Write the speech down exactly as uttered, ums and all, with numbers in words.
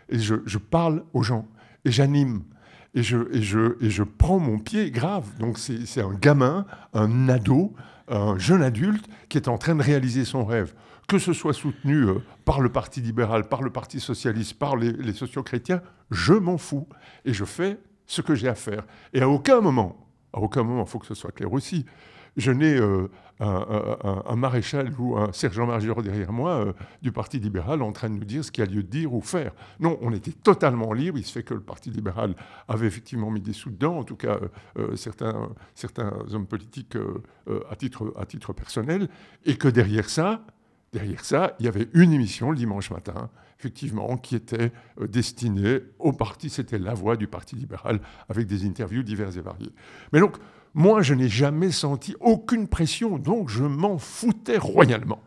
et je, je parle aux gens, et j'anime. Et je, et, je, et je prends mon pied grave. Donc c'est, c'est un gamin, un ado, un jeune adulte qui est en train de réaliser son rêve. Que ce soit soutenu euh, par le Parti libéral, par le Parti socialiste, par les, les sociaux-chrétiens, je m'en fous. Et je fais ce que j'ai à faire. Et à aucun moment, à aucun moment, il faut que ce soit clair aussi, je n'ai euh, un, un, un maréchal ou un sergent-major derrière moi euh, du Parti libéral en train de nous dire ce qu'il y a lieu de dire ou faire. Non, on était totalement libre. Il se fait que le Parti libéral avait effectivement mis des sous dedans, en tout cas euh, certains, certains hommes politiques euh, euh, à, titre, à titre personnel, et que derrière ça, derrière ça, il y avait une émission le dimanche matin, effectivement, qui était euh, destinée au parti, c'était la voix du Parti libéral, avec des interviews diverses et variées. Mais donc, moi, je n'ai jamais senti aucune pression, donc je m'en foutais royalement.